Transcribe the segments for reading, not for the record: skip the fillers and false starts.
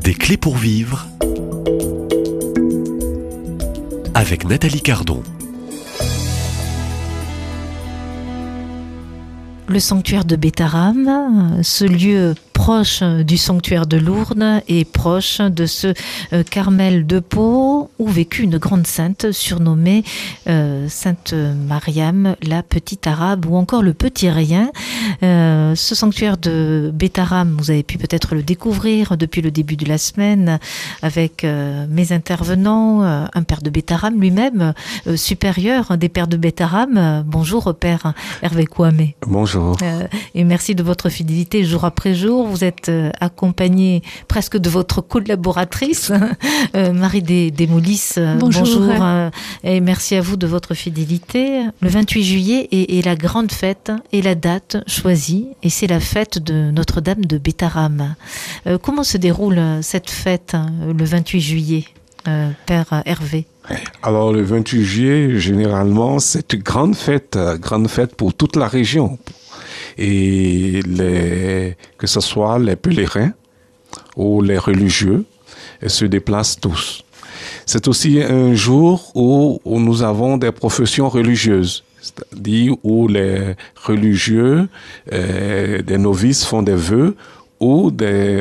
Des clés pour vivre avec Nathalie Cardon. Le sanctuaire de Bétharram, ce lieu proche du sanctuaire de Lourdes et proche de ce Carmel de Pau où vécut une grande sainte surnommée Sainte Mariam, la petite arabe ou encore le petit rien. Ce sanctuaire de Bétharram, vous avez pu peut-être le découvrir depuis le début de la semaine avec mes intervenants, un père de Bétharram lui-même, supérieur des pères de Bétharram. Bonjour Père Hervé Kouamé. Bonjour. Et merci de votre fidélité jour après jour. Vous êtes accompagné presque de votre collaboratrice, Marie Desmoulis. Bonjour. Et merci à vous de votre fidélité. Le 28 juillet est la grande fête et la date choisie. Et c'est la fête de Notre-Dame de Bétharram. Comment se déroule cette fête le 28 juillet, Père Hervé? Alors le 28 juillet, généralement, c'est une grande fête pour toute la région. Et que ce soit les pèlerins ou les religieux, se déplacent tous. C'est aussi un jour où nous avons des professions religieuses, c'est-à-dire où les religieux, des novices font des vœux, ou des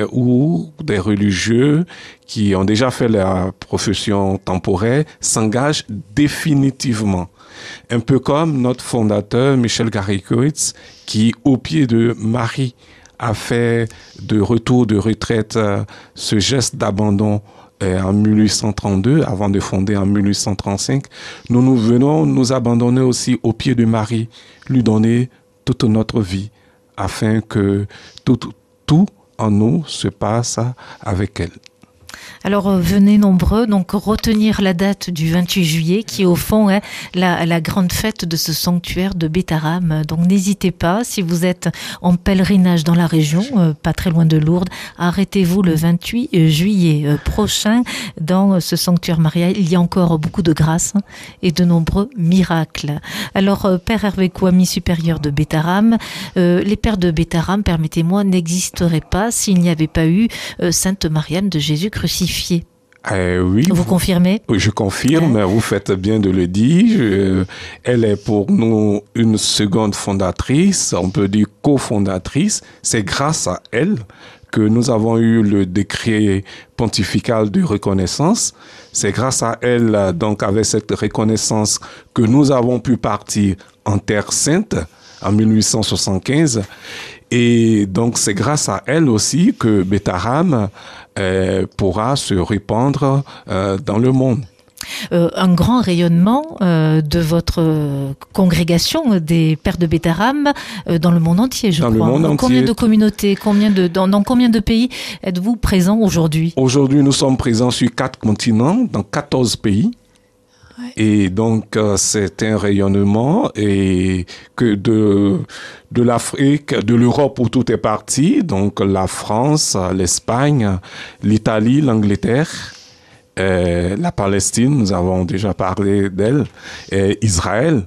religieux qui ont déjà fait la profession temporaire s'engagent définitivement. Un peu comme notre fondateur Michel Garrigues, qui, au pied de Marie, a fait de retour de retraite ce geste d'abandon en 1832, avant de fonder en 1835. Nous venons nous abandonner aussi au pied de Marie, lui donner toute notre vie, afin que tout en nous se passe avec elle. Alors venez nombreux, donc retenir la date du 28 juillet qui au fond est la grande fête de ce sanctuaire de Bétharram. Donc n'hésitez pas, si vous êtes en pèlerinage dans la région, pas très loin de Lourdes, arrêtez-vous le 28 juillet prochain dans ce sanctuaire marial. Il y a encore beaucoup de grâce et de nombreux miracles. Alors Père Hervé Kouamé, supérieur de Bétharram, les pères de Bétharram, permettez-moi, n'existeraient pas s'il n'y avait pas eu Sainte Mariam de Jésus crucifié. Oui. Vous confirmez? Oui, je confirme, vous faites bien de le dire. Elle est pour nous une seconde fondatrice, on peut dire cofondatrice. C'est grâce à elle que nous avons eu le décret pontifical de reconnaissance. C'est grâce à elle, donc avec cette reconnaissance, que nous avons pu partir en Terre Sainte en 1875. Et donc, c'est grâce à elle aussi que Bétharram pourra se répandre dans le monde. Un grand rayonnement de votre congrégation des Pères de Bétharram dans le monde entier, je crois. Dans le monde entier. Combien de communautés, dans combien de pays êtes-vous présents aujourd'hui? Aujourd'hui, nous sommes présents sur 4 continents, dans 14 pays. Ouais. Et donc, c'est un rayonnement et que de l'Afrique, de l'Europe où tout est parti, donc la France, l'Espagne, l'Italie, l'Angleterre, la Palestine, nous avons déjà parlé d'elle, et Israël,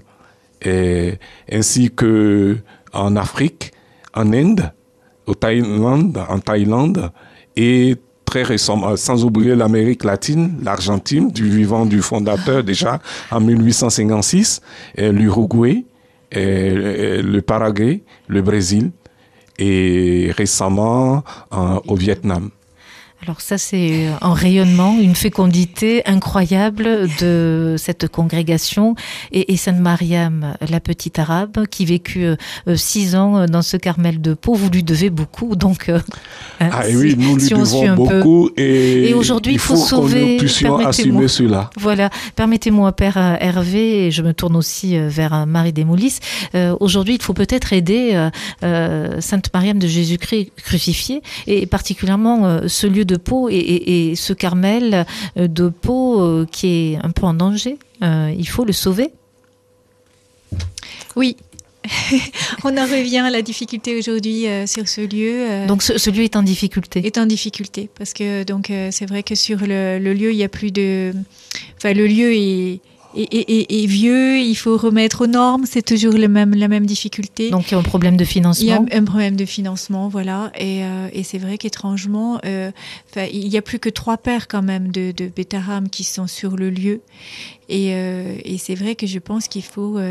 ainsi que en Afrique, en Inde, en Thaïlande, et très récemment, sans oublier l'Amérique latine, l'Argentine, du vivant du fondateur déjà en 1856, l'Uruguay, le Paraguay, le Brésil et récemment au Vietnam. Alors ça, c'est un rayonnement, une fécondité incroyable de cette congrégation. Et Sainte Mariam, la petite arabe, qui vécut 6 ans dans ce Carmel de Pau, vous lui devez beaucoup. Donc, oui, nous lui devons beaucoup. Et aujourd'hui, il faut sauver, que nous puissions assumer cela. Voilà. Permettez-moi, Père Hervé, et je me tourne aussi vers Marie Desmoulis. Aujourd'hui, il faut peut-être aider Sainte Mariam de Jésus-Christ crucifié, et particulièrement ce lieu de Pau et ce Carmel de Pau qui est un peu en danger. Il faut le sauver. Oui. On en revient à la difficulté aujourd'hui sur ce lieu. Donc ce lieu est en difficulté. Est en difficulté parce que donc c'est vrai que sur le lieu il y a plus de. Enfin le lieu est vieux, il faut remettre aux normes, c'est toujours la même difficulté. Donc il y a un problème de financement. Il y a un problème de financement, voilà. Et c'est vrai qu'étrangement, il y a plus que 3 pères quand même de Bethlehem qui sont sur le lieu. Et c'est vrai que je pense qu'il faut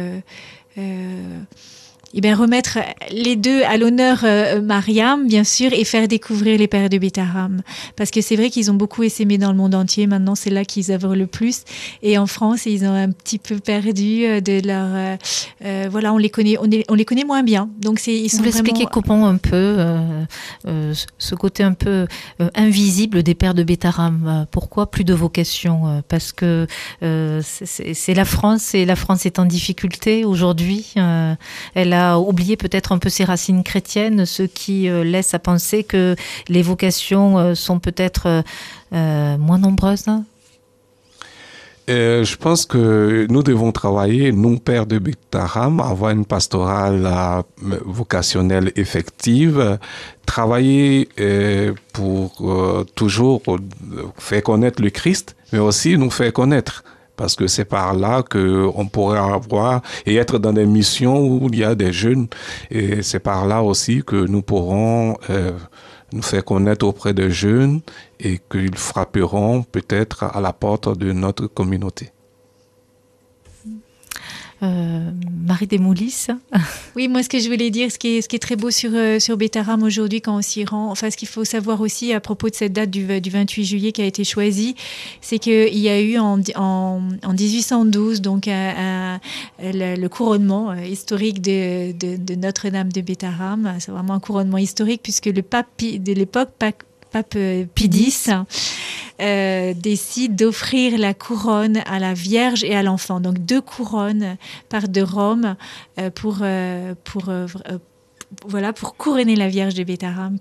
remettre les deux à l'honneur, Mariam, bien sûr, et faire découvrir les pères de Bethlehem. Parce que c'est vrai qu'ils ont beaucoup essaimé dans le monde entier. Maintenant, c'est là qu'ils œuvrent le plus. Et en France, ils ont un petit peu perdu de leur... on les connaît moins bien. Donc, ils sont vous expliquez comment un peu ce côté un peu invisible des pères de Bethlehem. Pourquoi plus de vocation? Parce que c'est la France, et la France est en difficulté aujourd'hui. Elle a oublié peut-être un peu ses racines chrétiennes, ce qui laisse à penser que les vocations sont peut-être moins nombreuses. Je pense que nous devons travailler, nous, pères de Bethlehem, avoir une pastorale vocationnelle effective, travailler pour toujours faire connaître le Christ, mais aussi nous faire connaître. Parce que c'est par là qu'on pourrait avoir et être dans des missions où il y a des jeunes. Et c'est par là aussi que nous pourrons nous faire connaître auprès des jeunes et qu'ils frapperont peut-être à la porte de notre communauté. Marie Desmoulis. Oui, moi, ce que je voulais dire, ce qui est très beau sur Bethlehem aujourd'hui, quand on s'y rend, enfin, ce qu'il faut savoir aussi à propos de cette date du 28 juillet qui a été choisie, c'est qu'il y a eu en 1812 donc le couronnement historique de Notre-Dame de Bethlehem. C'est vraiment un couronnement historique puisque le pape de l'époque, pape Pie X, décide d'offrir la couronne à la Vierge et à l'enfant. Donc 2 couronnes partent de Rome pour couronner la Vierge de Bethlehem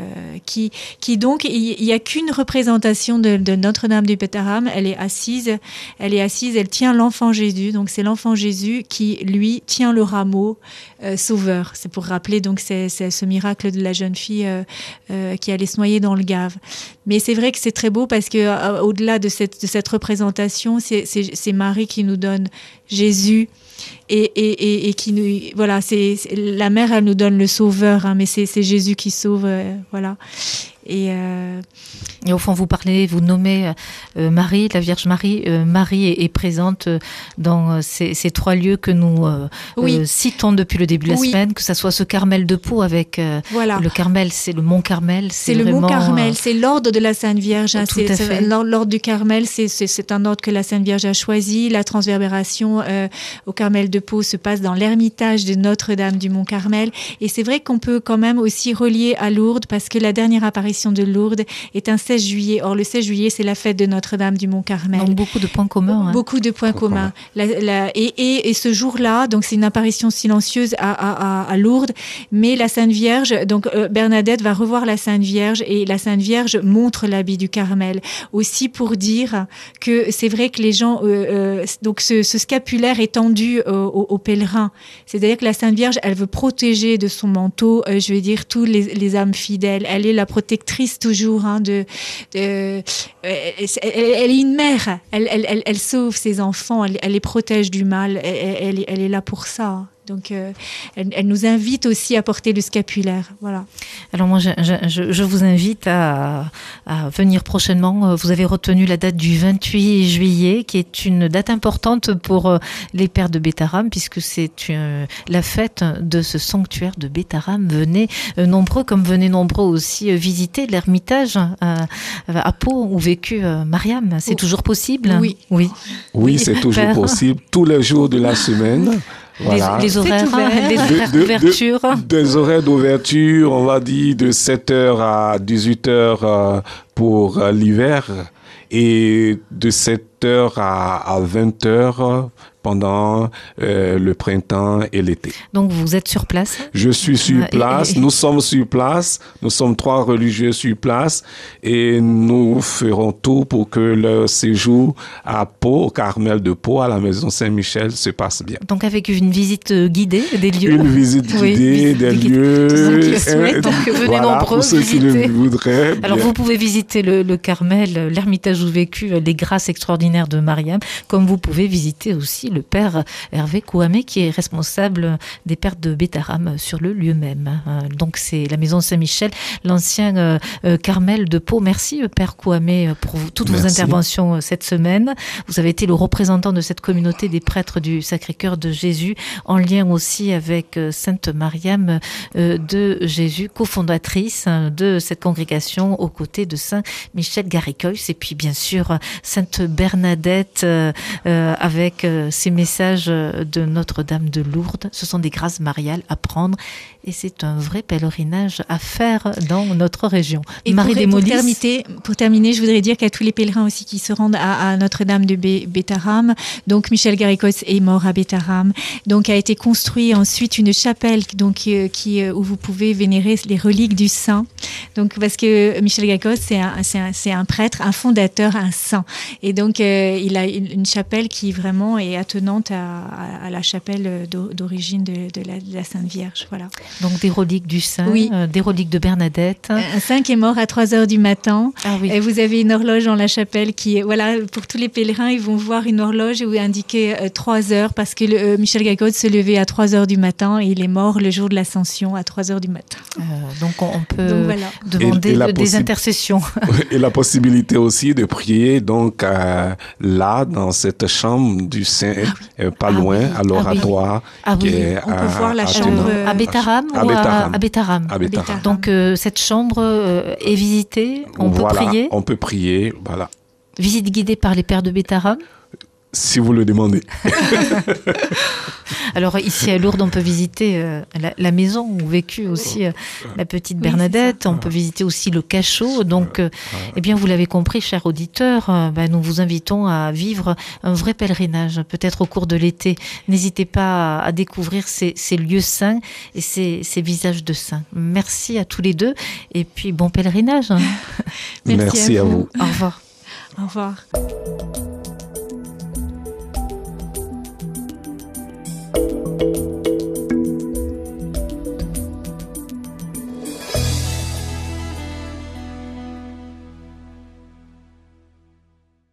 qui donc, il n'y a qu'une représentation de Notre-Dame de Bethlehem. Elle est assise, elle tient l'enfant Jésus. Donc c'est l'enfant Jésus qui, lui, tient le rameau sauveur. C'est pour rappeler donc c'est ce miracle de la jeune fille qui allait se noyer dans le Gave. Mais c'est vrai que c'est très beau parce que au-delà de cette représentation, c'est Marie qui nous donne Jésus. Et qui nous, voilà, c'est la mère, elle nous donne le sauveur, hein, mais c'est Jésus qui sauve, voilà. Et au fond, vous nommez Marie, la Vierge Marie. Marie est présente dans ces 3 lieux que nous citons depuis le début de la semaine, que ça soit ce Carmel de Pau avec le Carmel, c'est le Mont Carmel. C'est le Mont Carmel, c'est l'ordre de la Sainte Vierge. Hein, l'ordre du Carmel, c'est un ordre que la Sainte Vierge a choisi. La transverbération au Carmel de Pau se passe dans l'ermitage de Notre-Dame du Mont Carmel. Et c'est vrai qu'on peut quand même aussi relier à Lourdes parce que la dernière apparition de Lourdes est un 16 juillet. Or, le 16 juillet, c'est la fête de Notre-Dame du Mont Carmel. Donc, beaucoup de points communs. Hein. Beaucoup de points communs. Et ce jour-là, donc c'est une apparition silencieuse à Lourdes, mais la Sainte Vierge, donc Bernadette va revoir la Sainte Vierge et la Sainte Vierge montre l'habit du Carmel. Aussi pour dire que c'est vrai que les gens, donc ce scapulaire est tendu aux pèlerins. C'est-à-dire que la Sainte Vierge, elle veut protéger de son manteau, je veux dire, tous les âmes fidèles. Elle est la protectrice toujours, hein, elle est une mère. Elle sauve ses enfants, elle les protège du mal. Elle est là pour ça. Donc, elle nous invite aussi à porter le scapulaire. Voilà. Alors moi, je vous invite à venir prochainement. Vous avez retenu la date du 28 juillet, qui est une date importante pour les pères de Bethlehem, puisque c'est la fête de ce sanctuaire de Bethlehem. Venez nombreux, comme venez nombreux aussi visiter l'ermitage à Pau, où vécut Mariam. C'est toujours possible? Oui, c'est toujours possible, tous les jours de la semaine. Voilà. Les horaires d'ouverture. Des horaires d'ouverture, on va dire de 7h à 18h pour l'hiver et de 7h à 20h pendant le printemps et l'été. Donc vous êtes sur place? Je suis sur place, nous sommes sur place, nous sommes 3 religieux sur place et nous ferons tout pour que le séjour à Pau, au Carmel de Pau, à la maison Saint-Michel, se passe bien. Donc avec une visite guidée des lieux? Une visite guidée des lieux. Donc venez voilà, nombreux pour ceux visiter. qui le voudraient. Alors vous pouvez visiter le Carmel, l'Ermitage où vécu les grâces extraordinaires de Mariam, comme vous pouvez visiter aussi le père Hervé Kouamé qui est responsable des pertes de Bétharame sur le lieu même. Donc c'est la maison Saint-Michel, l'ancien Carmel de Pau. Merci père Kouamé pour toutes vos interventions cette semaine. Vous avez été le représentant de cette communauté des prêtres du Sacré-Cœur de Jésus, en lien aussi avec Sainte Mariam de Jésus, cofondatrice de cette congrégation aux côtés de Saint Michel Garicois, et puis bien sûr Sainte Bernadette avec ses messages de Notre-Dame de Lourdes. Ce sont des grâces mariales à prendre et c'est un vrai pèlerinage à faire dans notre région. Et pour terminer, je voudrais dire qu'à tous les pèlerins aussi qui se rendent à Notre-Dame de Bétharame, donc Michel Garicois est mort à Bétharame, donc a été construit ensuite une chapelle donc où vous pouvez vénérer les reliques du saint. Donc parce que Michel Garicois c'est un prêtre, un fondateur, un saint, et donc il a une chapelle qui vraiment est attenante à la chapelle d'origine de la Sainte Vierge. Voilà. Donc des reliques du saint, des reliques de Bernadette. Un saint qui est mort à 3h du matin. Ah oui. Et vous avez une horloge dans la chapelle qui est, voilà, pour tous les pèlerins, ils vont voir une horloge où est indiqué 3h parce que Michel Garicois se levait à 3h du matin et il est mort le jour de l'Ascension à 3h du matin. Donc on peut demander des intercessions. Et la possibilité aussi de prier donc là dans cette chambre du Saint, pas loin, à l'oratoire. On peut voir la chambre à Bétharame à Bétharame. Donc cette chambre est visitée, on peut prier. On peut prier, voilà. Visite guidée par les pères de Bétharame. Si vous le demandez. Alors ici à Lourdes, on peut visiter la maison où vécut aussi la petite Bernadette. On peut visiter aussi le cachot. Donc, eh bien, vous l'avez compris, chers auditeurs, nous vous invitons à vivre un vrai pèlerinage, peut-être au cours de l'été. N'hésitez pas à découvrir ces lieux saints et ces visages de saints. Merci à tous les deux et puis bon pèlerinage. Merci à vous. Au revoir. Au revoir.